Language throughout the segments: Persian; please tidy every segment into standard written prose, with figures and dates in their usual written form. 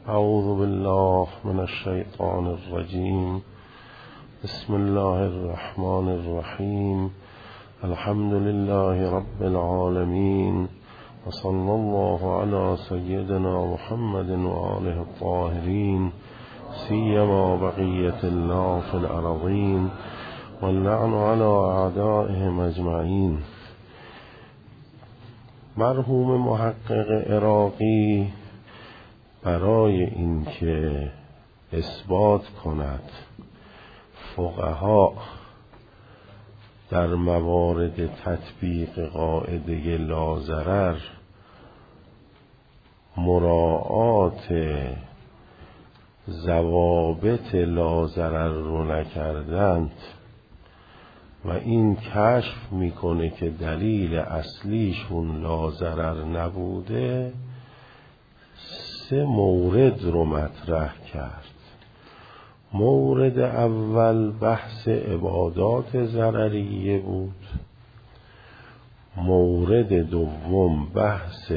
اعوذ بالله من الشیطان الرجیم. بسم الله الرحمن الرحیم. الحمد لله رب العالمین و صلی الله علی سیدنا محمد و آله الطاهرین سیما بقیة الله فی الارضین واللعن علی اعدائهم اجمعین. مرحوم محقق عراقی برای اینکه اثبات کند فقها در موارد تطبیق قاعده لاضرر مراعات ضوابط لاضرر رو نکردند و این کشف میکنه که دلیل اصلیشون لاضرر نبوده، 3 مورد رو مطرح کرد. مورد اول بحث عبادات ضرریه بود. مورد دوم بحث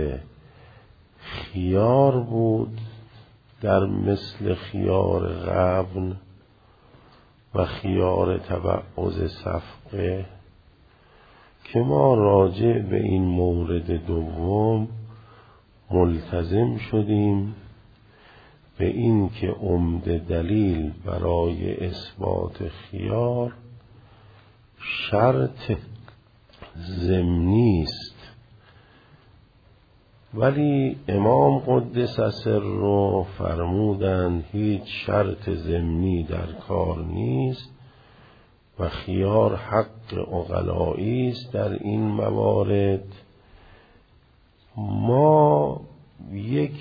خیار بود در مثل خیار غبن و خیار تبعض صفقه که ما راجع به این مورد دوم ملتزم شدیم به این که عمده دلیل برای اثبات خیار شرط ضمنی است، ولی امام قدس سره فرمودند هیچ شرط ضمنی در کار نیست و خیار حق عقلایی است در این موارد. ما یک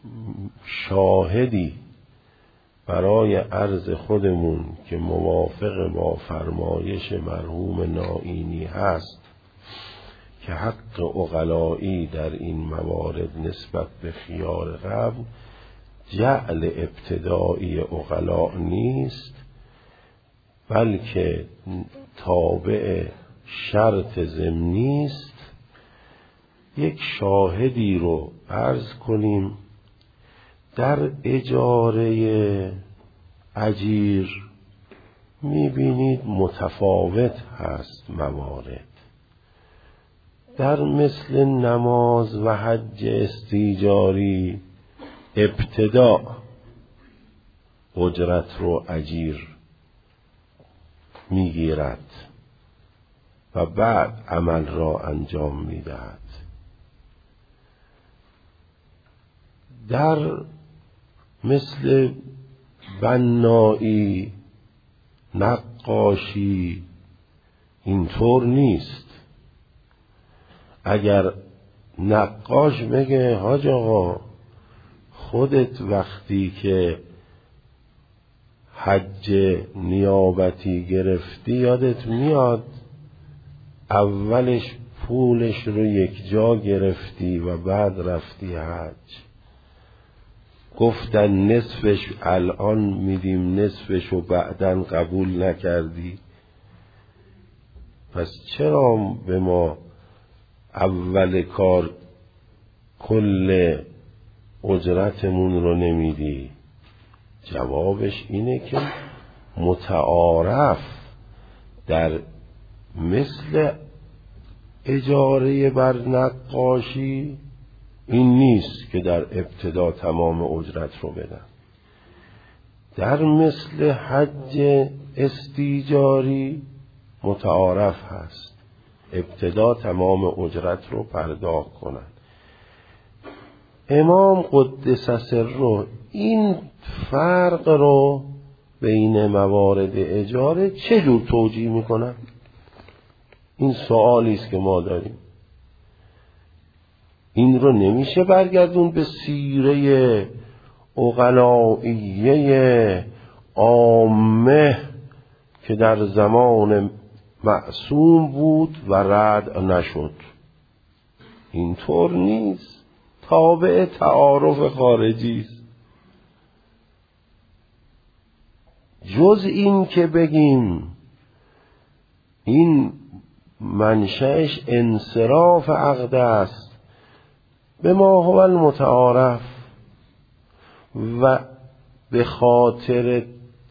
شاهدی برای عرض خودمون که موافق با فرمایش مرحوم نائینی هست که حق عقلایی در این موارد نسبت به خیار قبل جعل ابتدایی عقلا نیست، بلکه تابع شرط ضمنی است. یک شاهدی رو عرض کنیم. در اجاره اجیر میبینید متفاوت هست موارد. در مثل نماز و حج استیجاری ابتدا اجرت رو اجیر میگیرد و بعد عمل را انجام میدهد. در مثل بنایی نقاشی اینطور نیست. اگر نقاش بگه حاج آقا خودت وقتی که حج نیابتی گرفتی یادت میاد اولش پولش رو یک جا گرفتی و بعد رفتی حج، گفتن نصفش الان میدیم نصفش رو بعدن قبول نکردی، پس چرا به ما اول کار کل اجرتمون رو نمیدی؟ جوابش اینه که متعارف در مثل اجاره بر نقاشی این نیست که در ابتدا تمام اجرت رو بدن. در مثل حج استیجاری متعارف هست ابتدا تمام اجرت رو پرداخت کنن. امام قدس سره این فرق رو بین موارد اجاره چجور توجیه میکنن؟ این سوالی است که ما داریم. این رو نمیشه برگردون به سیره عقلائیه عامه که در زمان معصوم بود و رد نشد. اینطور نیست، تابع تعارف خارجی است. جز این که بگیم این منشأش انصراف عقد است به ما هو المتعارف، و به خاطر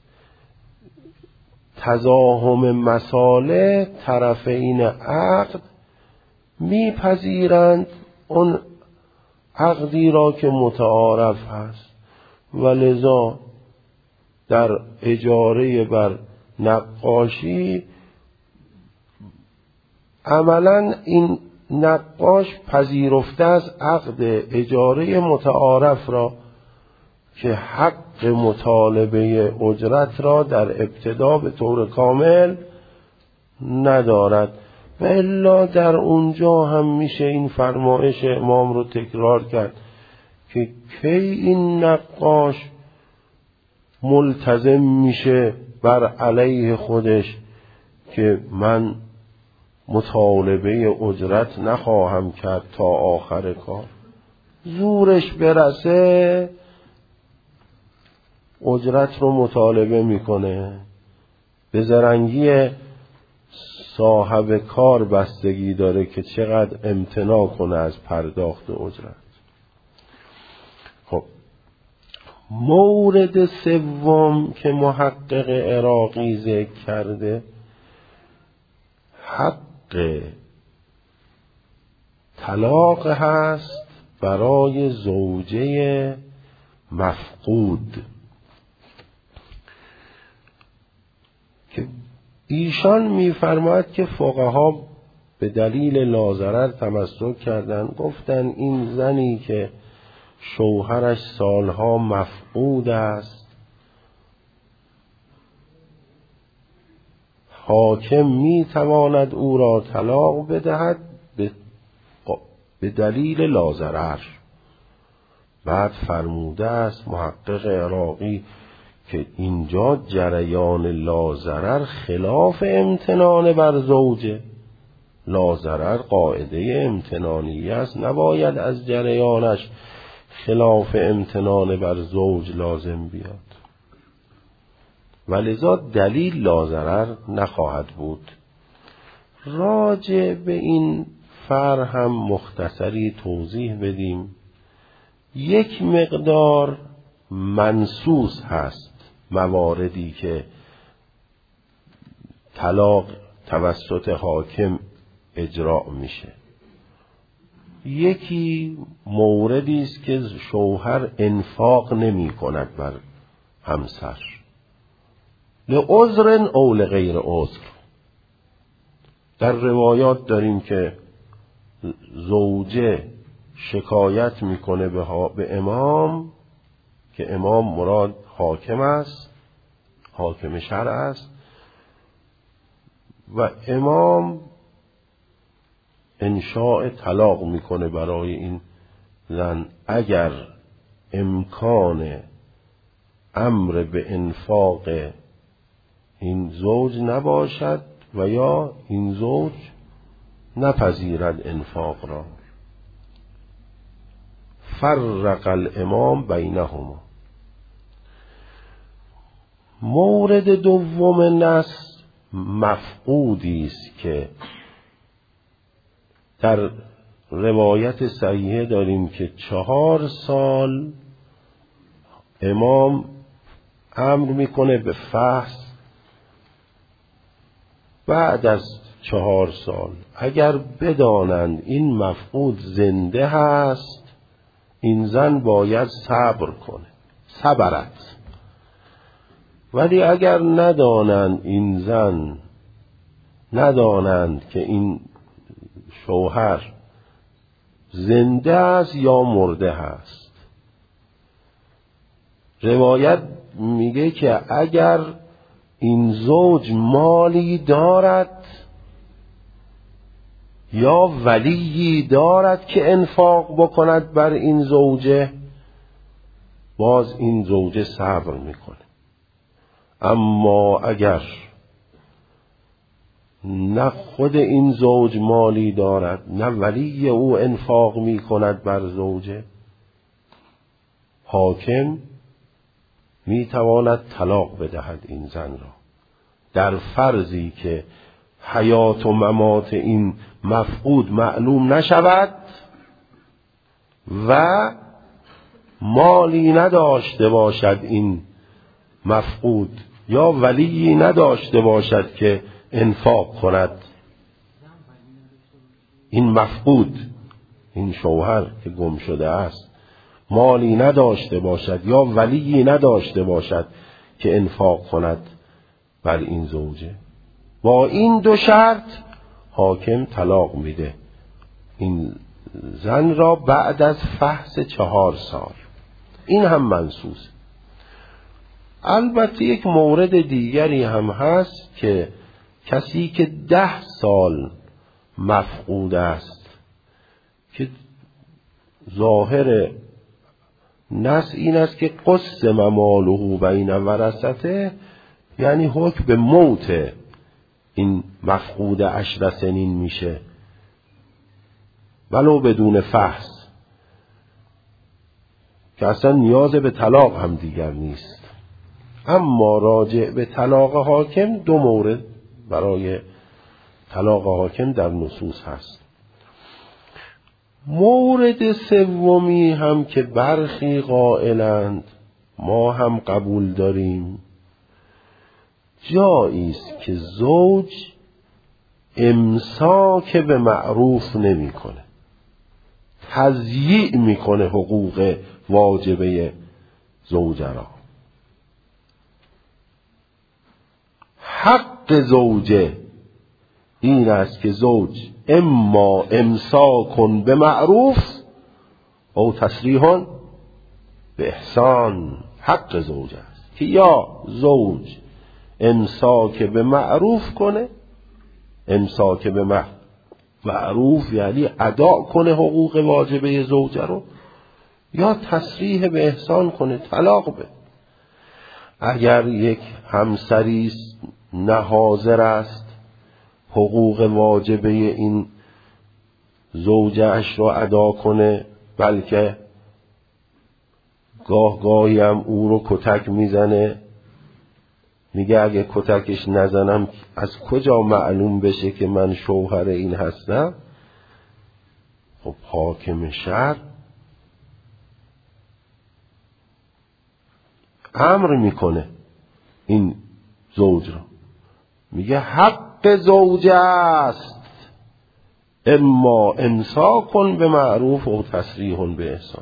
تزاحم مصالح طرفین عقد میپذیرند اون عقدی را که متعارف هست و لذا در اجاره بر نقاشی عملا این نقاش پذیرفته از عقد اجاره متعارف را که حق مطالبه اجرت را در ابتدا به طور کامل ندارد. و الا در اونجا هم میشه این فرمایش امام رو تکرار کرد که کی این نقاش ملتزم میشه بر علیه خودش که من مطالبه اجرت نخواهم کرد تا آخر کار، زورش برسه اجرت رو مطالبه میکنه. به زرنگی صاحب کار بستگی داره که چقدر امتناع کنه از پرداخت اجرت. خب مورد سوم که محقق عراقی ذکر کرده حق طلاق هست برای زوجه مفقود که ایشان می‌فرماید که فقها به دلیل لاضرر تمسک کردن، گفتن این زنی که شوهرش سالها مفقود است حاکم می‌تواند او را طلاق بدهد به دلیل لاضرر. بعد فرموده است محقق عراقی که اینجا جریان لاضرر خلاف امتنان بر زوجه. لاضرر قاعده امتنانی است، نباید از جریانش خلاف امتنان بر زوج لازم بیاد، ولذا دلیل لاضرر نخواهد بود. راجع به این فرع هم مختصری توضیح بدیم. یک مقدار منصوص هست مواردی که طلاق توسط حاکم اجرا میشه. یکی موردی است که شوهر انفاق نمی کند بر همسر لعذر او لغیر عذر. در روایات داریم که زوجه شکایت میکنه به امام که امام مراد حاکم است، حاکم شرع است، و امام انشاء طلاق میکنه برای این زن اگر امکان امر به انفاق این زوج نباشد و یا این زوج نپذیرد انفاق را. فرق الامام بینهما. مورد دوم نص مفقودی است که در روایت صحیحه داریم که 4 سال امام امر میکنه به فحص. بعد از 4 سال اگر بدانند این مفقود زنده هست این زن باید صبر کنه، صبرت. ولی اگر ندانند این زن، ندانند که این شوهر زنده است یا مرده است، روایت میگه که اگر این زوج مالی دارد یا ولیی دارد که انفاق بکند بر این زوجه، باز این زوجه صبر میکنه. اما اگر نه خود این زوج مالی دارد نه ولی او انفاق میکند بر زوجه، حاکم میتواند طلاق بدهد این زن را در فرضی که حیات و ممات این مفقود معلوم نشود و مالی نداشته باشد این مفقود، یا ولی نداشته باشد که انفاق کند. این مفقود، این شوهر که گم شده است، مالی نداشته باشد یا ولی نداشته باشد که انفاق کند بر این زوجه. با این دو شرط حاکم طلاق میده این زن را بعد از فحص 4 سال. این هم منصوص. البته یک مورد دیگری هم هست که کسی که 10 سال مفقود است، که ظاهر نص این است که قسم ماله بین ورثته، یعنی حکم به موت این مفقود 10 سنین میشه ولو بدون فحص، که اصلا نیاز به طلاق هم دیگر نیست. اما راجع به طلاق حاکم 2 مورد برای طلاق حاکم در نصوص هست. مورد سومی هم که برخی قائلند، ما هم قبول داریم، جایی است که زوج امساک به معروف نمی کنه، تضییع می کنه حقوق واجبه زوجه را. حق زوجه این است که زوج اما امساک به معروف او تسریح به احسان. حق زوج است که یا زوج امساک به معروف کنه، امساک به معروف یعنی ادا کنه حقوق واجبه زوجه رو، یا تسریح به احسان کنه، طلاق بده. اگر یک همسری نه حاضر است حقوق واجبه این زوجه‌اش رو ادا کنه، بلکه گاهی هم او رو کتک میزنه، میگه اگه کتکش نزنم از کجا معلوم بشه که من شوهر این هستم؟ خب حاکم شرع امر میکنه این زوج رو، میگه حق زوجه است اما امساک به معروف و تسریح به احسان.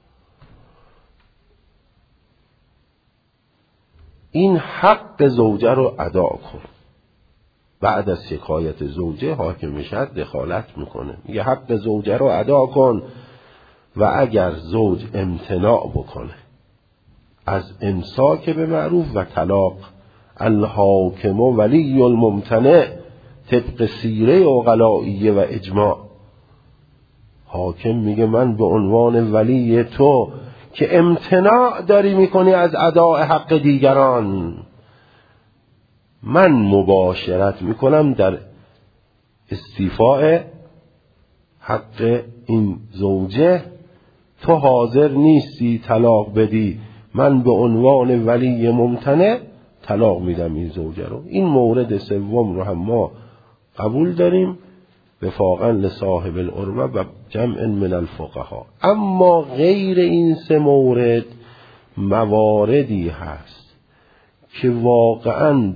این حق زوجه رو ادا کن. بعد از شکایت زوجه حاکم شرع دخالت میکنه، میگه حق زوجه رو ادا کن و اگر زوج امتناع بکنه از امساک به معروف و طلاق، الحاکم ولی الممتنع طبق سیره عقلائیه و اجماع. حاکم میگه من به عنوان ولی تو که امتناع داری میکنی از اداء حق دیگران، من مباشرت میکنم در استیفاء حق این زوجه. تو حاضر نیستی طلاق بدی، من به عنوان ولی ممتنع طلاق میدم این زوجه رو. این مورد سوم رو هم ما قبول داریم وفاقا لصاحب العروة و جمع من الفقهاء. اما غیر این 3 مورد مواردی هست که واقعا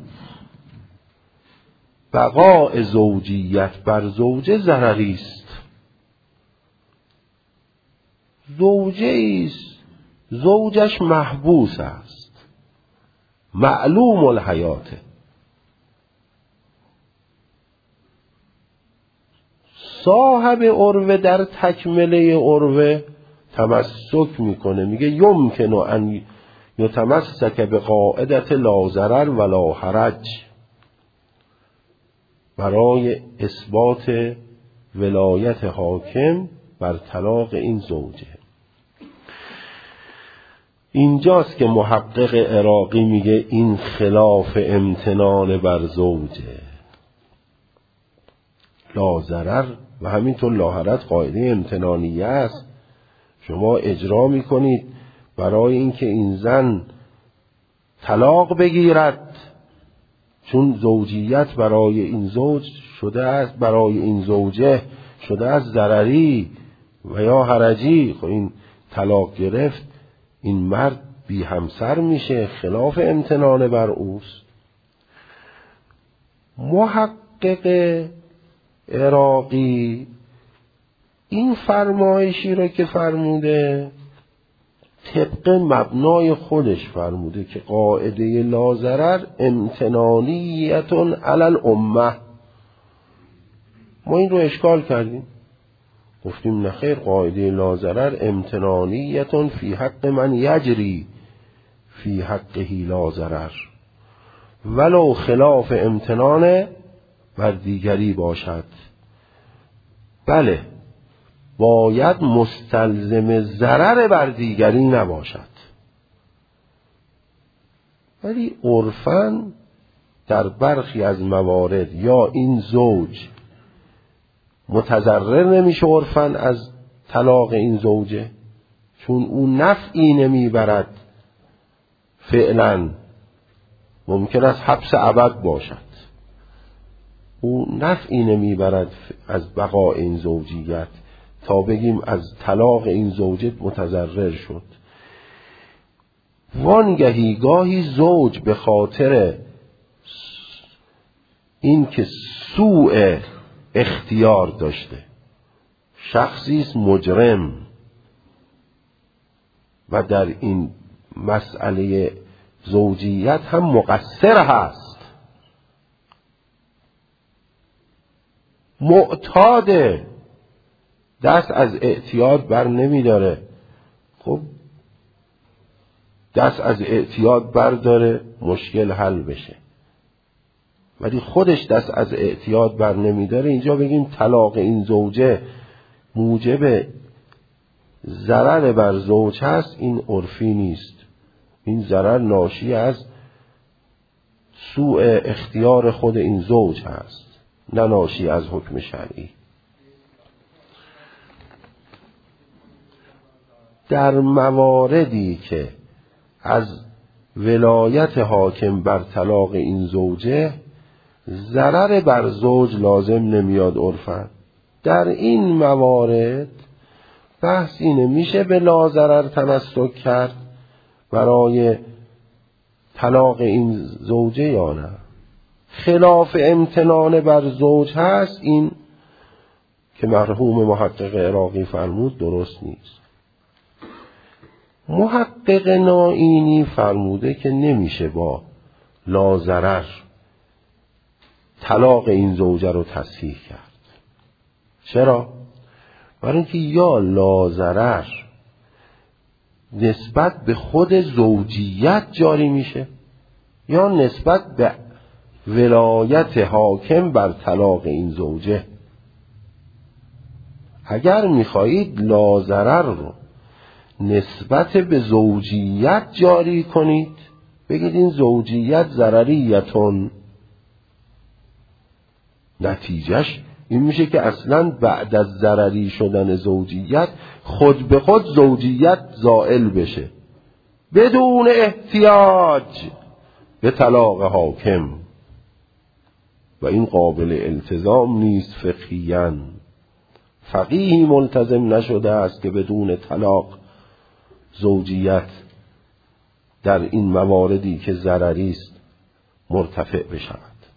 بقاء زوجیت بر زوجه ضرری است. زوجه است زوجش محبوس است، معلوم الحیاته، صاحب عروه در تکمله عروه تمسک میکنه، میگه یمکن ان یتمسک به قاعدت لا ضرر ولا حرج، برای اثبات ولایت حاکم بر طلاق این زوجه. اینجاست که محقق عراقی میگه این خلاف امتنان بر زوجه، لا ضرر و همینطور لا حرج قاعده امتنانیه است. شما اجرا میکنید برای اینکه این زن طلاق بگیرد، چون زوجیت برای این زوج شده است، برای این زوجه شده است ضرری و یا حرجی. خب این طلاق گرفت این مرد بی همسر میشه، خلاف امتنان بر اوست. محقق عراقی این فرمایشی را که فرموده طبق مبنای خودش فرموده که قاعده لا ضرر امتنانیتون علی الامه. ما این رو اشکال کردیم، گفتیم نخیر، قاعده لا ضرر امتنانیتون فی حق من یجری فی حقه لا ضرر ولو خلاف امتنان بر دیگری باشد. بله، باید مستلزم ضرر بر دیگری نباشد، ولی عرفاً در برخی از موارد یا این زوج متضرر نمیشه عرفاً از طلاق این زوجه، چون اون نفعی نمیبرد، فعلاً ممکن است حبس ابد باشد، او نفعی نمیبرد از بقای این زوجیت تا بگیم از طلاق این زوجه متضرر شد. وانگهی گاهی زوج به خاطر این که سوء اختیار داشته، شخصی است مجرم و در این مسئله زوجیت هم مقصر هست، معتاده، دست از اعتیاد بر نمی داره. خب دست از اعتیاد برداره مشکل حل بشه، ولی خودش دست از اعتیاد بر نمی داره، اینجا بگیم طلاق این زوجه موجب ضرر بر زوج هست، این عرفی نیست. این ضرر ناشی از سوء اختیار خود این زوج هست، نه ناشی از حکم شرعی. در مواردی که از ولایت حاکم بر طلاق این زوجه ضرر بر زوج لازم نمیاد عرفاً، در این موارد بحث اینه میشه به لا ضرر تمسک کرد برای طلاق این زوجه یا نه. خلاف امتنان بر زوج هست، این که مرحوم محقق عراقی فرمود درست نیست. محقق نائینی فرموده که نمیشه با لا ضرر طلاق این زوجه رو تصحیح کرد. چرا؟ برای اینکه یا لا ضرر نسبت به خود زوجیت جاری میشه یا نسبت به ولایت حاکم بر طلاق این زوجه. اگر میخواهید لا ضرر رو نسبت به زوجیت جاری کنید، بگید این زوجیت ضرریتون، نتیجهش این میشه که اصلا بعد از ضرری شدن زوجیت خود به خود زوجیت زائل بشه بدون احتیاج به طلاق حاکم، و این قابل التزام نیست فقهیاً. فقیهی ملتزم نشده است که بدون طلاق زوجیت در این مواردی که ضرری است مرتفع بشود.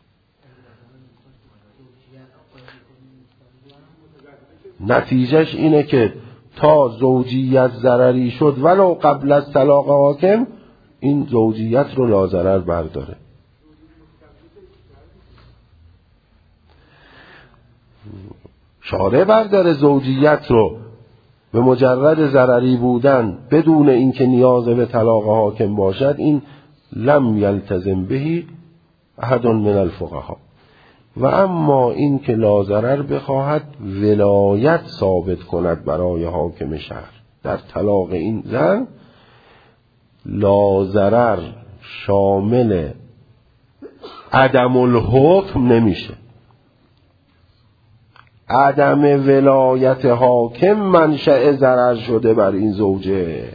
نتیجهش اینه که تا زوجیت ضرری شد ولو قبل از طلاق حاکم، این زوجیت رو لا ضرر برداره. شارع برداره زوجیت رو به مجرد ضرری بودن بدون اینکه نیاز به طلاق حاکم باشد، این لم یلتزم بهی احد من الفقها. و اما این که لا ضرر بخواهد ولایت ثابت کند برای حاکم شهر در طلاق این زن، لا ضرر شامل عدم الحکم نمیشه. عدم ولایت حاکم منشأ ضرر شده بر این زوجه،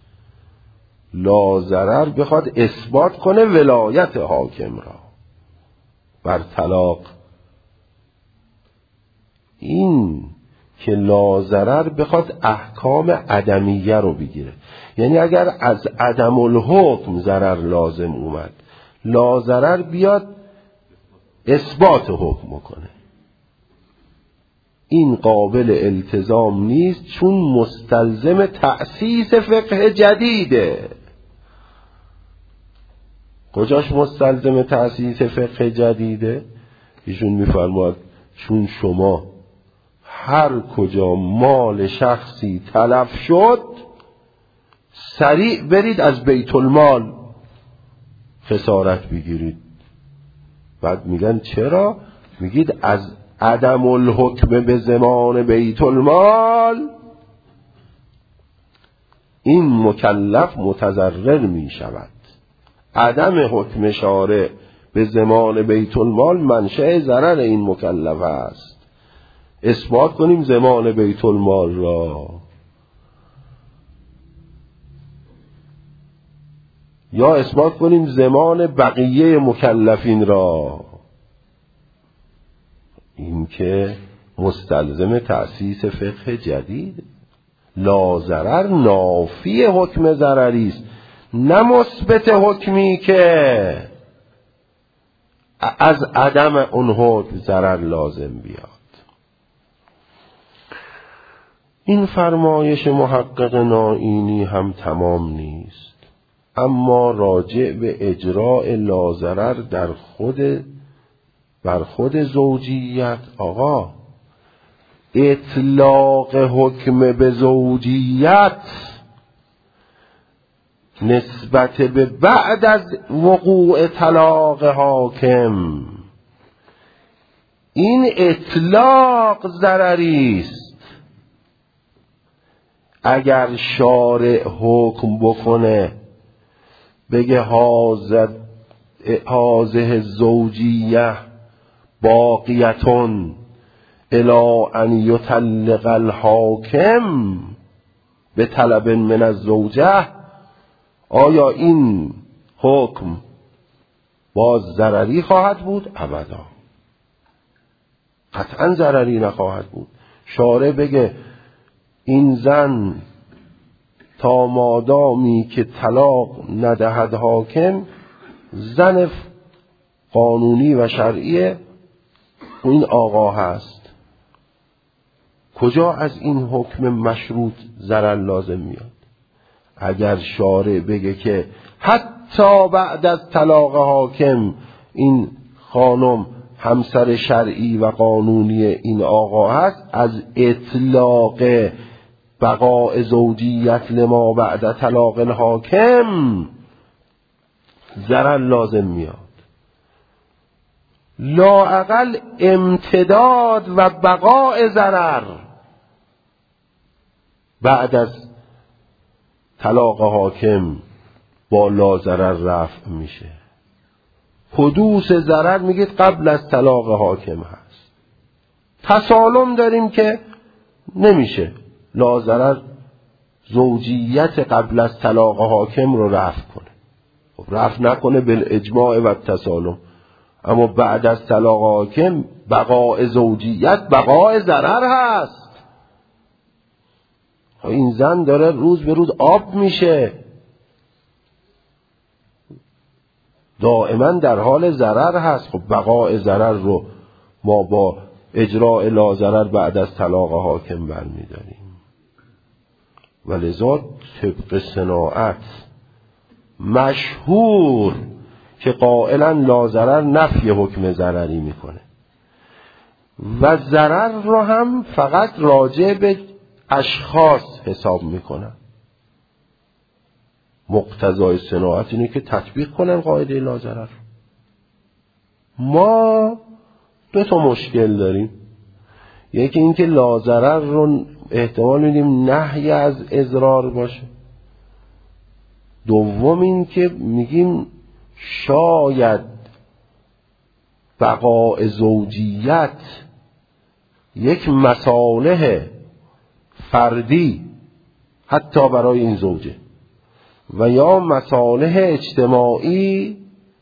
لا ضرر بخواد اثبات کنه ولایت حاکم را بر طلاق. این که لاضرر بخواد احکام عدمیه رو بگیره. یعنی اگر از عدم الحکم ضرر لازم اومد، لاضرر بیاد اثبات حکم کنه، این قابل التزام نیست، چون مستلزم تأسیس فقه جدیده. کجاش مستلزم تأسیس فقه جدیده؟ ایشون میفرماد چون شما هر کجا مال شخصی تلف شد سریع برید از بیت المال خسارت بگیرید. بعد میگن چرا؟ میگید از عدم الحکم به زمان بیت المال این مکلف متضرر می شود. عدم حکم شارع به زمان بیت المال منشأ ضرر این مکلف است. اثبات کنیم زمان بیت المال را، یا اثبات کنیم زمان بقیه مکلفین را. این که مستلزم تأسیس فقه جدید. لاضرر نافی حکم ضرری است، نه مثبت حکمی که از عدم اون حکم ضرر لازم بیاد. این فرمایش محقق نائینی هم تمام نیست، اما راجع به اجراء لاضرر بر خود زوجیت. آقا اطلاق حکم به زوجیت نسبت به بعد از وقوع طلاق حاکم، این اطلاق ضرری است. اگر شارع حکم بکنه بگه هذه زوجیه باقیتون الی ان یطلق الحاکم به طلب من الزوجه، آیا این حکم باز ضرری خواهد بود؟ ابدا، قطعا ضرری نخواهد بود. شارع بگه این زن تا مادامی که طلاق ندهد حاکم زن قانونی و شرعی این آقا هست، کجا از این حکم مشروط ضرر لازم میاد؟ اگر شارع بگه که حتی بعد از طلاق حاکم این خانم همسر شرعی و قانونی این آقا هست، از اطلاق بقاء زوجیت لما بعد طلاق الحاکم ضرر لازم میاد. لااقل امتداد و بقاء ضرر بعد از طلاق حاکم با لا ضرر رفع میشه. حدوث ضرر میگید قبل از طلاق حاکم هست. تسالم داریم که نمیشه لا ضرر زوجیت قبل از طلاق حاکم رو رفع کنه. رفع نکنه بالاجماع و تسالم، اما بعد از طلاق حاکم بقاء زوجیت بقاء ضرر هست. این زن داره روز به روز آب میشه، دائما در حال ضرر هست. خب بقاء ضرر رو ما با اجراء لا ضرر بعد از طلاق حاکم برمیداریم. ولذا طبق صناعت مشهور که قائلا لا ضرر نفی حکم ضرری میکنه و ضرر رو هم فقط راجع به اشخاص حساب میکنن. مقتضای صناعت اینه که تطبیق کنن قاعده لا ضرر. ما دو تا مشکل داریم. یکی این که لا ضرر رو احتمال میدیم نهی از اضرار باشه. دوم این که میگیم شاید بقاء زوجیت یک مصالح فردی حتی برای این زوجه و یا مصالح اجتماعی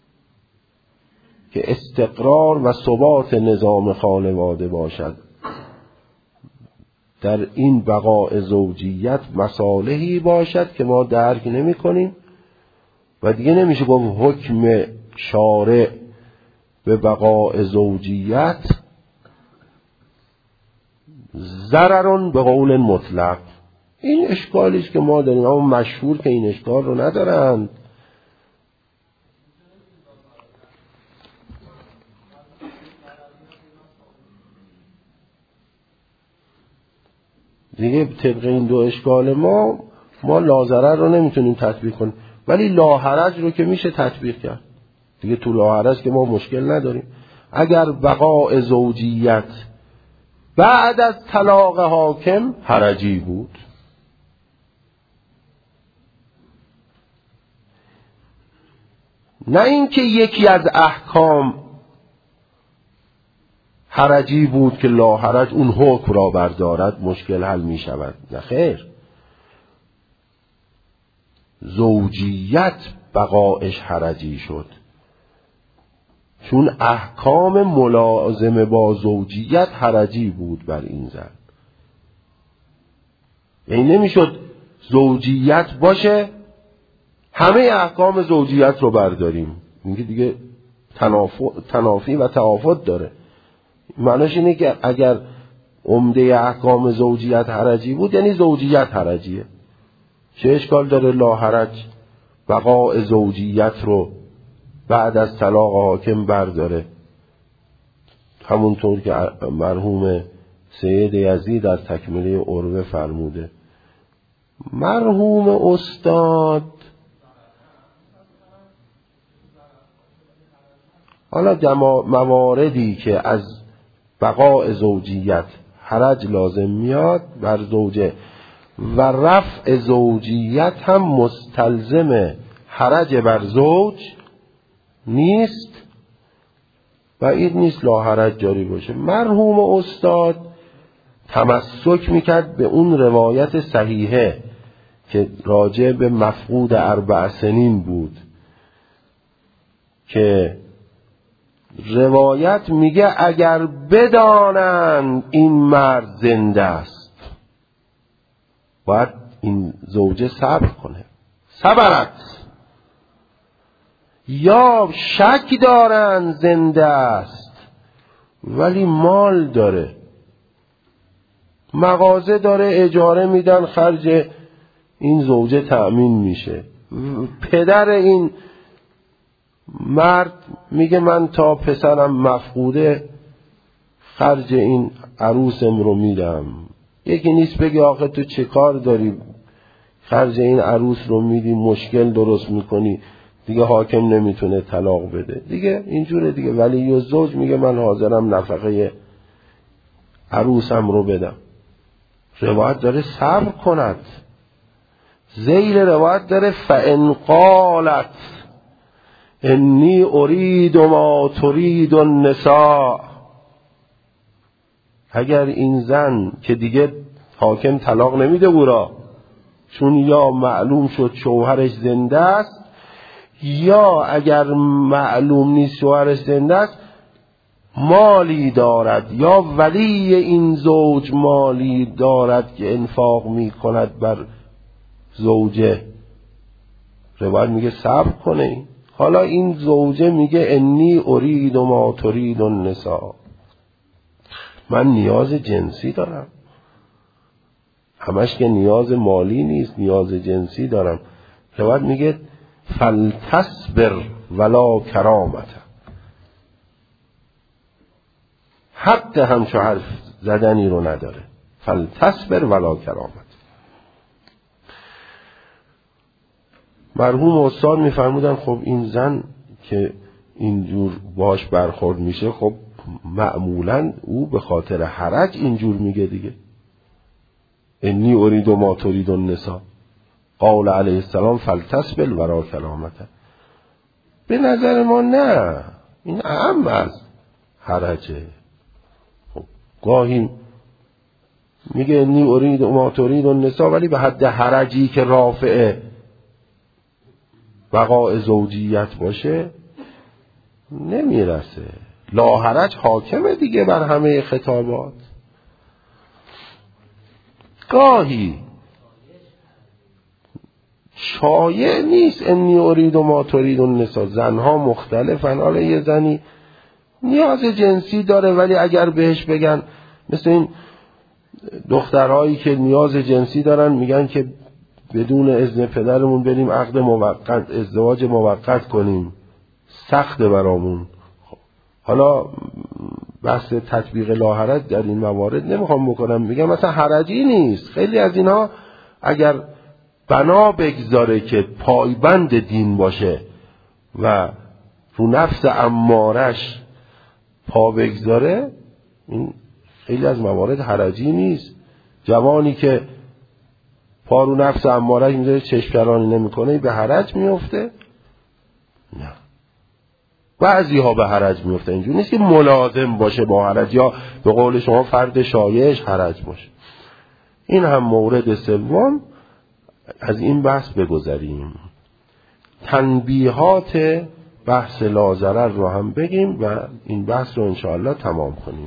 که استقرار و ثبات نظام خانواده باشد در این بقاء زوجیت مصالحی باشد که ما درک نمی کنیم و دیگه نمیشه گفت حکم شارع به بقاء زوجیت ضررون به قول مطلق. این اشکالیست که ما داریم، اما مشهور که این اشکال رو ندارند. دیگه طبق این دو اشکال ما لاضرر رو نمیتونیم تطبیق کنیم، ولی لاحرج رو که میشه تطبیق کرد. دیگه تو لاحرج که ما مشکل نداریم. اگر بقاء زوجیت بعد از طلاق حاکم حرجی بود، نه اینکه یکی از احکام حرجی بود که لاحرج اون حکم را بردارد مشکل حل می شود. نه خیر، زوجیت بقایش حرجی شد چون احکام ملازمه با زوجیت حرجی بود بر این زن. یعنی نمیشد زوجیت باشه همه احکام زوجیت رو برداریم، اینکه دیگه تنافی و تعافت داره. معناش اینه که اگر عمده احکام زوجیت حرجی بود یعنی زوجیت حرجیه. چه اشکال داره لاحرج بقاء زوجیت رو بعد از طلاق حاکم برداره؟ همونطور که مرحوم سید یزید در تکمله عروه فرموده. مرحوم استاد حالا مواردی که از بقاء زوجیت حرج لازم میاد بر زوجه و رفع زوجیت هم مستلزم حرج بر زوج نیست، بعید نیست لاحرج جاری باشه. مرحوم استاد تمسک میکرد به اون روایت صحیحه که راجع به مفقود 4 سنین بود که روایت میگه اگر بدانند این مرد زنده است باید این زوجه صبر کنه. صبرت. یا شک دارن زنده است ولی مال داره، مغازه داره، اجاره میدن، خرج این زوجه تأمین میشه. پدر این مرد میگه من تا پسرم مفقوده خرج این عروسم رو میدم. یکی نیست بگه آخه تو چه کار داری خرج این عروس رو میدی، مشکل درست میکنی، دیگه حاکم نمیتونه طلاق بده. دیگه اینجوره دیگه. ولی زوج میگه من حاضرم نفقه عروسم رو بدم. روایت داره صبر کند. ذیل روایت داره فإن قالت انی ارید ما ترید النساء، اگر این زن که دیگه حاکم طلاق نمیده او را چون یا معلوم شد شوهرش زنده است، یا اگر معلوم نیست شوهرش زنده است مالی دارد یا ولی این زوج مالی دارد که انفاق می کند بر زوجه، روایت میگه صبر کنه. حالا این زوجه میگه انی ارید ما ترید النساء، من نیاز جنسی دارم. همش که نیاز مالی نیست، نیاز جنسی دارم. روایت میگه فلتصبر ولا کرامت، حق همچو حرف زدنی رو نداره. فلتصبر ولا کرامت. مرحوم استاد میفرمودن خب این زن که اینجور باش برخورد میشه خب معمولا او به خاطر حرج اینجور میگه دیگه. انی ارید ما ترید النساء قال علیه السلام فلتصبر ولا کرامت. به نظر ما نه، این اهم از حرجه. خب گاهی میگه انی ارید ما ترید النساء ولی به حد حرجی که رافع بقاء زوجیت باشه نمیرسه. لاحرج حاکمه دیگه بر همه خطابات. گاهی شایع نیست. انی ارید و ما ترید النساء، زنها مختلفن. حالا یه زنی نیاز جنسی داره ولی اگر بهش بگن، مثل این دخترهایی که نیاز جنسی دارن میگن که بدون اذن پدرمون بریم عقد موقت، ازدواج موقت کنیم، سخته برامون. حالا بحث تطبیق لاحرج در این موارد نمیخوام بکنم، میگم مثلا حرجی نیست. خیلی از اینها اگر بنا بگذاره که پایبند دین باشه و رو نفس امارش پا بگذاره، این خیلی از موارد حرجی نیست. جوانی که پا رو نفس امارش میذاره چشم‌کرانی نمیکنه به حرج میفته؟ نه. بعضی ها به حرج میفته. اینجوری نیست که ملازم باشه با حرج یا به قول شما فرد شایعش حرج باشه. این هم مورد سوم. از این بحث بگذریم. تنبیهات بحث لاضرر رو هم بگیم و این بحث رو انشاءالله تمام کنیم.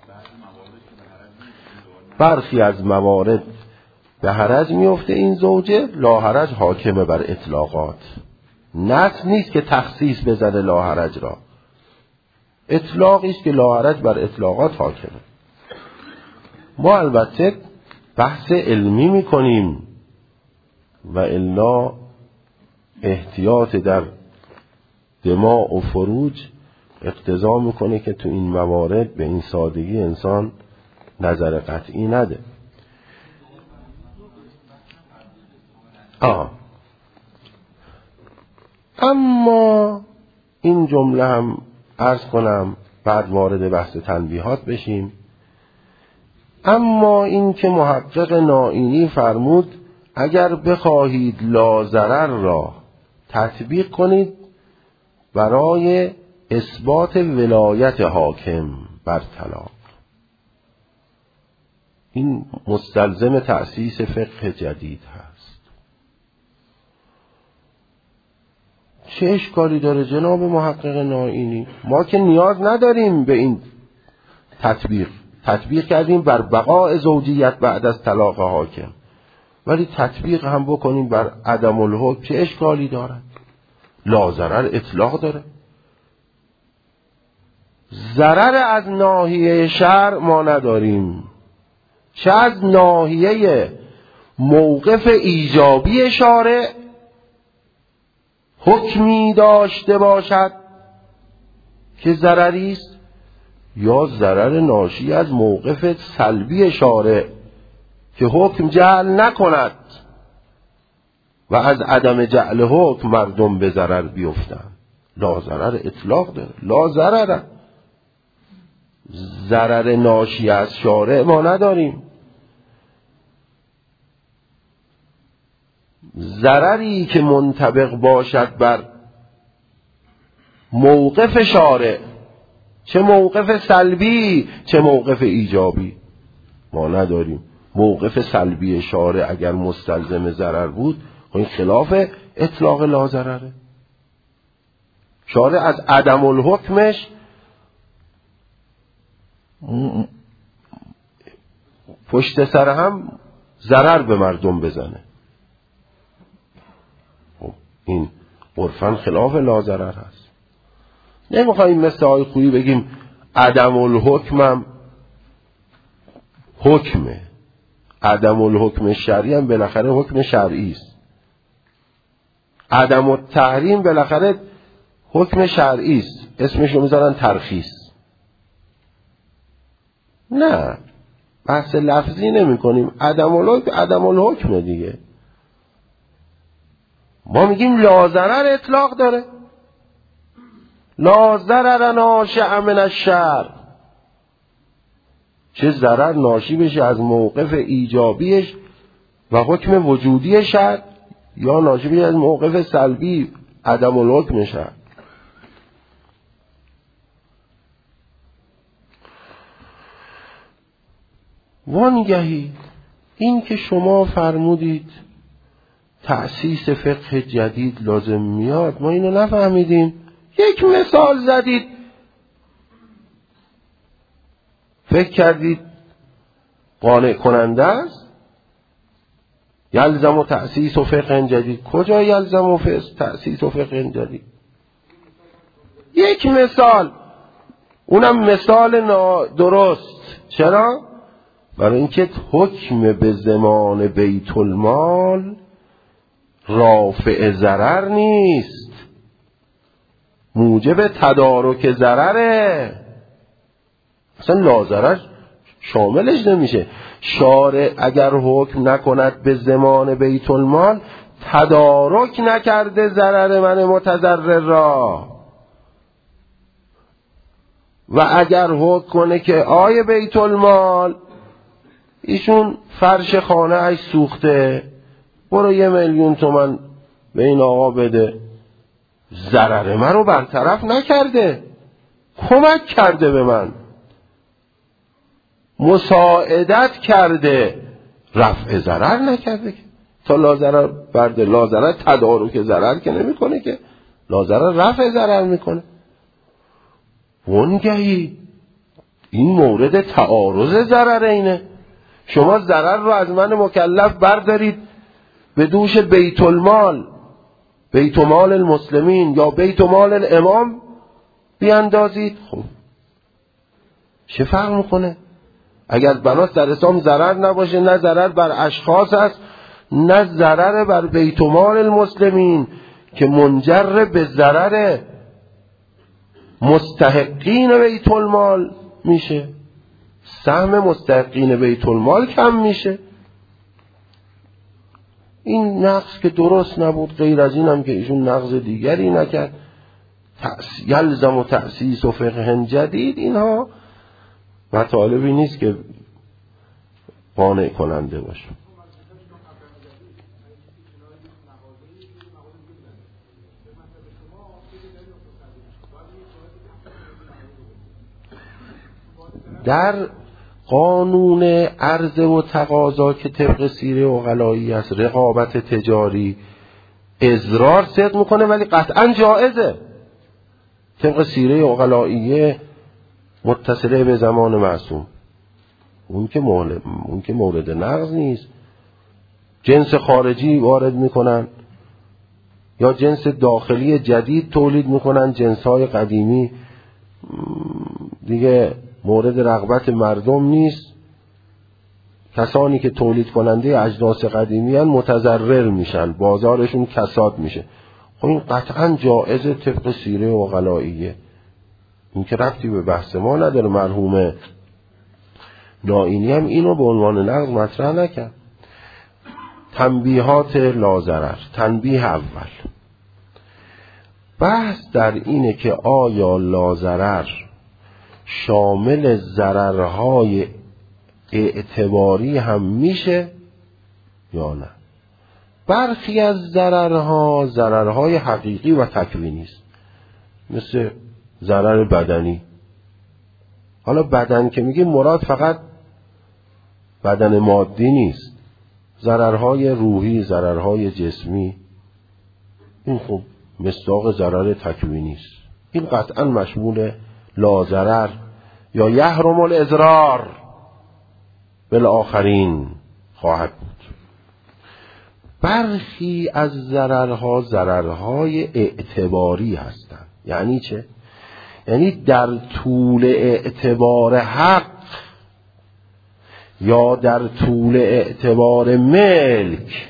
برخی از موارد به حرج میفته این زوجه، لاحرج حاکمه بر اطلاقات. نص نیست که تخصیص بزنه لاحرج را، اطلاقی است که لاحرج بر اطلاقات حاکمه. ما البته بحث علمی میکنیم و الا احتیاط در دماء و فروج اقتضا میکنه که تو این موارد به این سادگی انسان نظر قطعی نده. اما این جمله هم عرض کنم بعد وارد بحث تنبیهات بشیم. اما این که محقق نائینی فرمود اگر بخواهید لاضرر را تطبیق کنید برای اثبات ولایت حاکم بر طلاق، این مستلزم تأسیس فقه جدید هست. چه اشکالی داره جناب محقق نائینی؟ ما که نیاز نداریم به این تطبیق کردیم بر بقاء زوجیت بعد از طلاق حاکم، ولی تطبیق هم بکنیم بر عدم الحکم. چه اشکالی دارد؟ لاضرر اطلاق داره. ضرر از ناحیه شرع ما نداریم، چه از ناحیه موقف ایجابی شارع حکمی داشته باشد که ضرری است، یا ضرر ناشی از موقف سلبی شارع که حکم جعل نکند و از عدم جعل حکم مردم به ضرر بیفتند. لا ضرر اطلاق داره. لا ضرر، ضرر ناشی از شارع ما نداریم. ضرری که منطبق باشد بر موقف شارع، چه موقف سلبی چه موقف ایجابی، ما نداریم. موقف سلبی شارع اگر مستلزم ضرر بود این خلاف اطلاق لا ضرره. شارع از عدم الحکمش پشت سر هم ضرر به مردم بزنه، این عرفاً خلاف لا ضرر هست. نمیخوایم مثل آقای خویی بگیم عدم الحکمم حکمه. عدم الحکم شرعی هم بالاخره حکم شرعی است. عدم التحریم بالاخره حکم شرعی است، اسمش رو میذارن ترخیص. نه، بحث لفظی نمی کنیم. عدم الحکم دیگه. ما میگیم لا ضرر اطلاق داره. لا ضرر ناشئ من الشرع، چه ضرر ناشی بشه از موقف ایجابیش و حکم وجودی شرع، یا ناشی بشه از موقف سلبی عدم الحکم شرع. وانگهی این که شما فرمودید تأسیس فقه جدید لازم میاد، ما اینو نفهمیدیم. یک مثال زدید، فکر کردید قانع کننده است، یلزم و تأسیس و فقه جدید. کجا یلزم و تأسیس و فقه جدید؟ یک مثال، اونم مثال درست. چرا؟ برای اینکه حکم به زمان بیت المال رافع ضرر نیست، موجب تدارک ضرره. اصلا لازرر شاملش نمیشه. شارع اگر حکم نکند به زمان بیت المال، تدارک نکرده ضرر من متضرر را. و اگر حکم کنه که آیه بیت المال ایشون فرش خانه اش سوخته، برو 1,000,000 تومان به این آقا بده، ضرر من رو برطرف نکرده، کمک کرده به من، مساعدت کرده، رفع ضرر نکرده. تا لازرر برده، لازرر تدارک ضرر که نمی کنه، که لازرر رفع ضرر میکنه. وانگهی این مورد تعارض ضررینه. شما ضرر رو از من مکلف بردارید به دوش بیت المال، بیت مال المسلمین یا بیت مال الامام بیاندازید. خب چه فرق میکنه؟ اگر بناس در اسلام ضرر نباشه، نه ضرر بر اشخاص است، نه ضرر بر بیت مال المسلمین که منجر به ضرر مستحقین بیت المال میشه، سهم مستحقین بیت المال کم میشه. این نقص که درست نبود. غیر از این هم که ایشون نقص دیگری نکرد. یلزم و تأسیس و فقه جدید، اینها مطالبی نیست که قانع کننده باشه. در قانون عرضه و تقاضا که طبق سیره عقلایی است، رقابت تجاری، اضرار صدق میکنه ولی قطعا جائزه. طبق سیره عقلاییه متصله به زمان معصوم، اون که مورد نقض نیست. جنس خارجی وارد میکنن یا جنس داخلی جدید تولید میکنن، جنس‌های قدیمی دیگه مورد رغبت مردم نیست. کسانی که تولید کننده اجناس قدیمی هستند متضرر میشن، بازارشون کساد میشه. خب این قطعا جائز طبق سیره عقلاییه. این که ربطی به بحث ما نداره. مرحوم نائینی هم اینو به عنوان نقض مطرح نکرد. تنبیهات لازرر. تنبیه اول، بحث در اینه که آیا لازرر شامل ضررهای اعتباری هم میشه یا نه. برخی از ضررهای حقیقی و تکوینی است، مثل ضرر بدنی. حالا بدن که میگه مراد فقط بدن مادی نیست، ضررهای روحی، ضررهای جسمی، این خب مصداق ضرر تکوینی است. این قطعا مشمول لازرر یا یحرم الاضرار بالآخرین خواهد بود. برخی از ضررهای اعتباری هستند. یعنی چه؟ یعنی در طول اعتبار حق یا در طول اعتبار ملک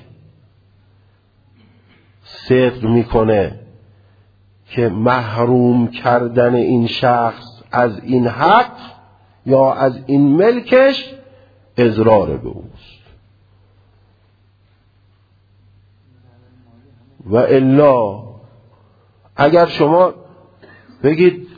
صدق میکنه که محروم کردن این شخص از این حق یا از این ملکش اضرار به اوست. و الا اگر شما بگید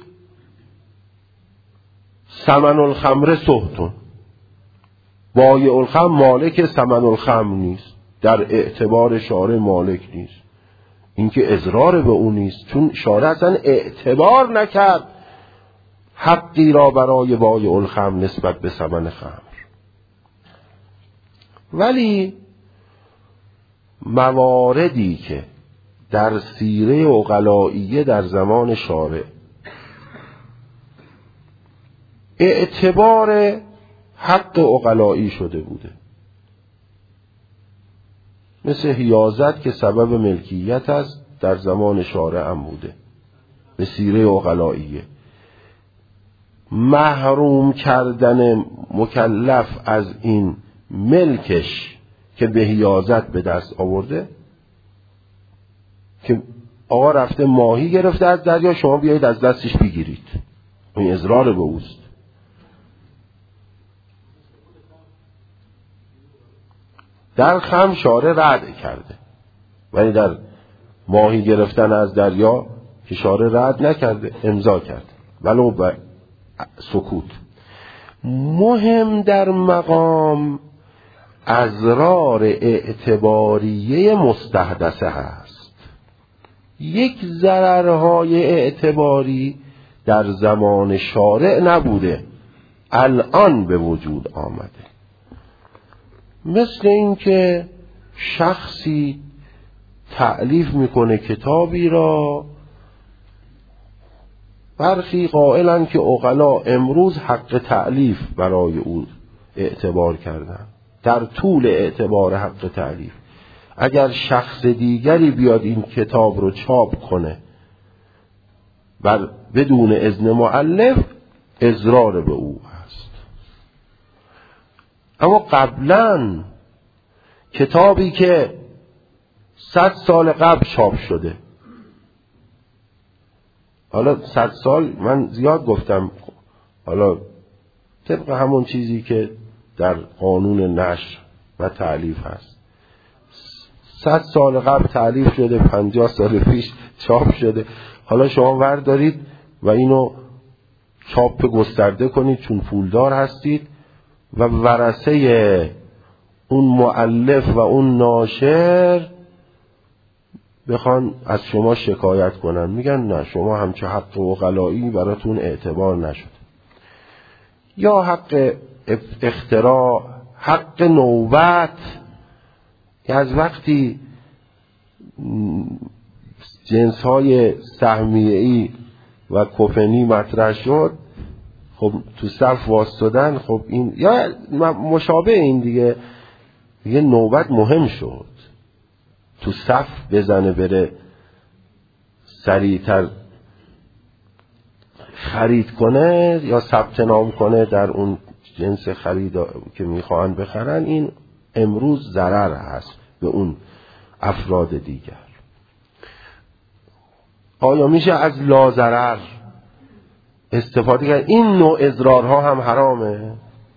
ثمن الخمر سهتون، بایع الخمر مالک ثمن الخمر نیست، در اعتبار شارع مالک نیست، این که اضرار به اون نیست، چون شارع اصلا اعتبار نکرد حقی را برای بایع الخمر نسبت به ثمن خمر. ولی مواردی که در سیره عقلائیه در زمان شارع اعتبار حق عقلائی شده بوده، مثل حیازت که سبب ملکیت است در زمان شارع هم بوده به سیره عقلائیه. محروم کردن مکلف از این ملکش که به حیازت به دست آورده، که آقا رفته ماهی گرفته از دریا، شما بیایید از دستش بگیرید، این اضرار به اوست. در خم شارع رد کرده، ولی در ماهی گرفتن از دریا که شارع رد نکرده، امضا کرده ولو به سکوت. مهم در مقام اضرار اعتباریه مستحدثه هست. یک ضررهای اعتباری در زمان شارع نبوده، الان به وجود آمده. مثل این که شخصی تألیف میکنه کتابی را، برخی قائلن که عقلا امروز حق تألیف برای او اعتبار کردن. در طول اعتبار حق تألیف اگر شخص دیگری بیاد این کتاب رو چاپ کنه بدون اذن مؤلف، اضرار به او هست. اما قبلا کتابی که 100 سال قبل چاپ شده، حالا 100 سال من زیاد گفتم، حالا طبق همون چیزی که در قانون نشر و تألیف هست، 100 سال قبل تألیف شده، 50 سال پیش چاپ شده. حالا شما وردارید و اینو چاپ گسترده کنید چون پولدار هستید و ورثه اون مؤلف و اون ناشر بخوان از شما شکایت کنن، میگن نه شما همچه حق عقلایی براتون اعتبار نشد. یا حق اختراع، حق نوبت، که از وقتی جنس های سهمیه‌ای و کفنی مطرح شد، خب تو صف واسطادن، خب این یا مشابه این دیگه نوبت مهم شد، تو صف بزنه بره سریعتر خرید کنه یا ثبت نام کنه در اون جنس خرید که میخوان بخرن. این امروز ضرر هست به اون افراد دیگر. آیا میشه از لا ضرر استفاده کرد؟ این نوع اضرارها هم حرامه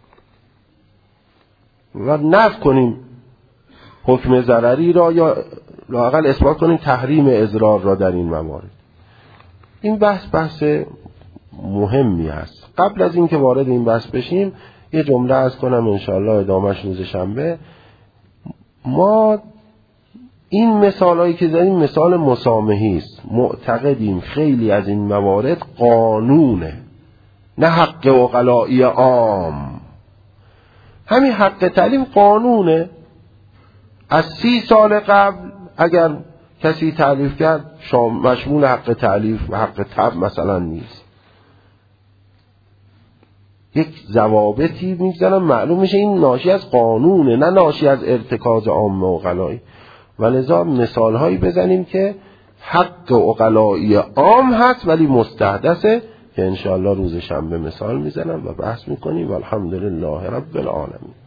و نفی کنیم حکم ضرری را یا لااقل اثبات کنیم تحریم اضرار را در این موارد. این بحث مهمی است. قبل از اینکه وارد این بحث بشیم یه جمله عرض کنم انشاءالله ادامهش روز شنبه. ما این مثالایی که زدیم مثال مسامحی است. معتقدیم خیلی از این موارد قانونه، نه حق عقلائی عام. همین حق تعلیم قانونه. از 30 سال قبل اگر کسی تألیف کرد مشمول حق تألیف و حق طبع مثلا نیست. یک ضوابطی میگذارن معلوم میشه این ناشی از قانونه، نه ناشی از ارتکاز عام عقلائی. و لذا مثال هایی بزنیم که حق عقلائی عام هست ولی مستحدثه، که انشاءالله روز شنبه مثال میزنم و بحث میکنیم. والحمدلله رب العالمین.